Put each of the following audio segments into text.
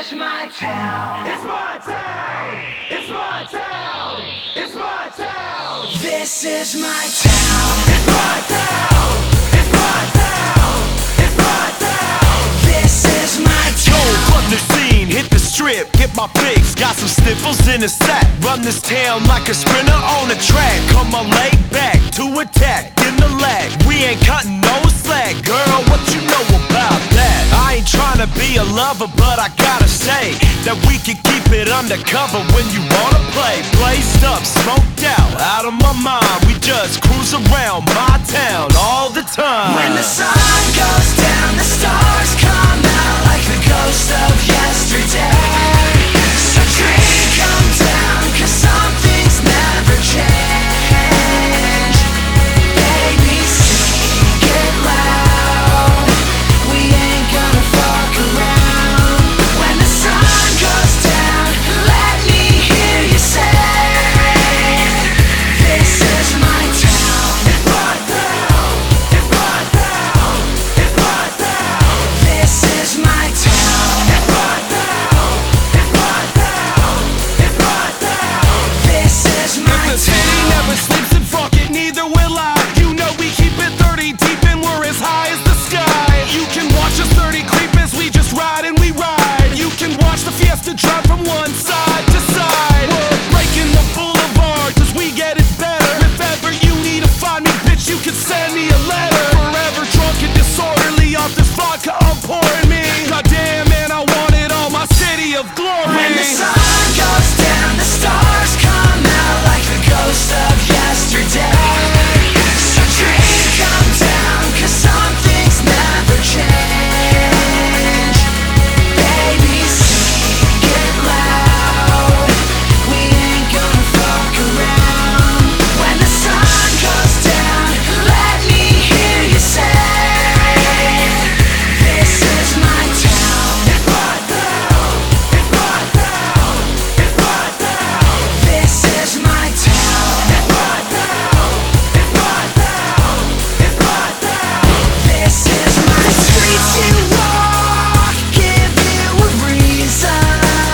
is my town. It's my town. It's my town. It's my town. This is my town. It's my town. It's my town. It's my town. This is my town. Flood the scene, hit the strip, get my fix. Got some sniffles in a sack. Run this town like a sprinter on a track. Come on, lay back to attack in the lag. We ain't cutting no slack, girl. What you know about that? I ain't trying to be a lover, but I gotta say that we can keep it undercover when you wanna play. Blazed up, smoked out of my mind. We just cruise around my town all the time. When the sun goes down, the stars come out like the ghost of yesterday. So drink 'em down, 'cause some things never change. Baby, sing it loud. We ain't gonna fuck around. When the sun goes down, let me hear you say, this is my town. It's my town. It's my town. It's my town. This is my town. It's my town. It's my town. It's my town. This is my The city town. never sleeps and fuck it, neither will I. You know we keep it 30 deep and we're as high as the sky. You can watch us 30 creep as we just ride and we ride. You can watch the Fiesta drive from one side to side. We're breaking the boulevard 'cause we get it better. If ever you need to find me, bitch, you can send me a letter. Forever drunk and disorderly off this vodka I'm pouring me. Goddamn man, I want it all, my city of glory. When the sun goes down, the stars come out like the ghost of yesterday. So drink 'em down, 'cause some things never change. Baby, sing it loud. We ain't gonna fuck around. When the sun goes down, let me hear you say, this is my town. It's my town. It's my town. It's my town. This is my town. It's my town. It's my town. It's my town. This is my streets you walk, give you a reason.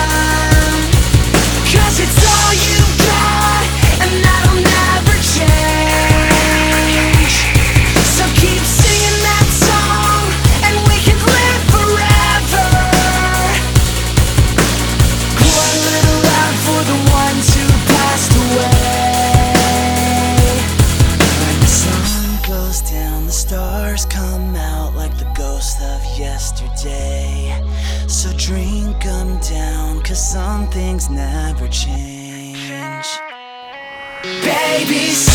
'Cause it's all you got, and that'll never change. So keep singing that song, and we can live forever. One little love for the ones who passed away. When the sun goes down, the stars come out like the ghost of yesterday. So drink 'em down, 'cause some things never change. Baby,